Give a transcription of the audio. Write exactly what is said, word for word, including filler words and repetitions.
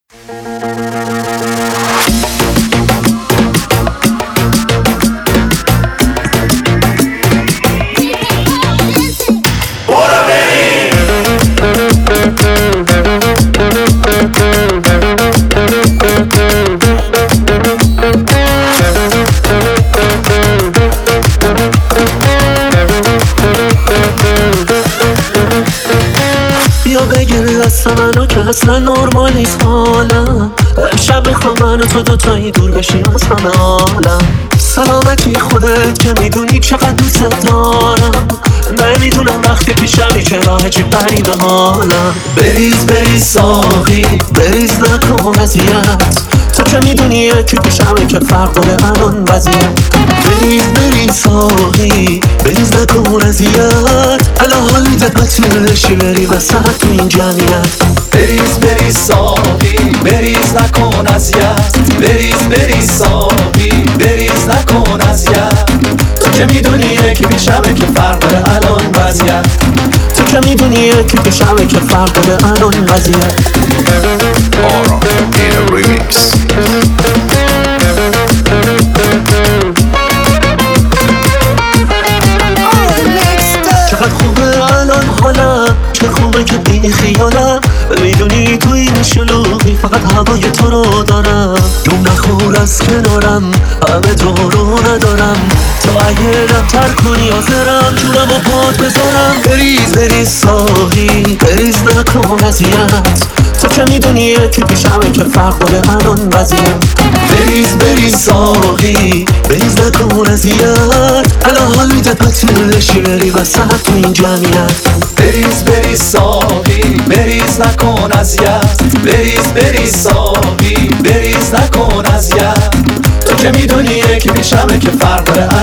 بیا بگیر دست منو که اصلا نرمال نیست حالم. امشب میخوام من و تو دوتایی دور بشیم از همه عالم. سلامتی خودت که میدونی چقدر دوست دارم. نمیدونم وقتی پیشمی که راه چی بری به حالم. بریز بریز ساقی بریز نکن اذیت، تو که میدونی یکی پیشمی که فرق داره الان وضعیت. بریز بریز ساقی بریز نکن اذیت، الان حال میده بطولشی بری وسط تو این جمعیت. بریز بریز ساقی بریز نکن اذیت، بریز بریز ساقی بریز نکن اذیت، تو که میدونی یکی پیشمه که فرق داره الان وضعیت. تو که میدونی یکی پیشمه که فرق داره الان وضعیت. Aura in a remix. چقدر خوبه الان حالم، چه خوبه که بی خیالم. میدونی تو این شلوغی فقط هوای تو رو دارم. دوم نخور از کنارم همه تو رو ندارم. تو اگه رفتر کنی آخرم جونم و پات بذارم. بریز بریز ساقی بریز نکن اذیت، تو که میدونی یکی پیشمه که فرق داره الان وضعیت. بریز بریز ساقی بریز نکن اذیت، الان حال میده پتولشی بری وسط تو این جمعیت. بریز بریز ساقی بریز نکن اذیت، بریز بریز ساقی بریز نکن اذیت، تو که میدونی یکی پیشمه که فرق داره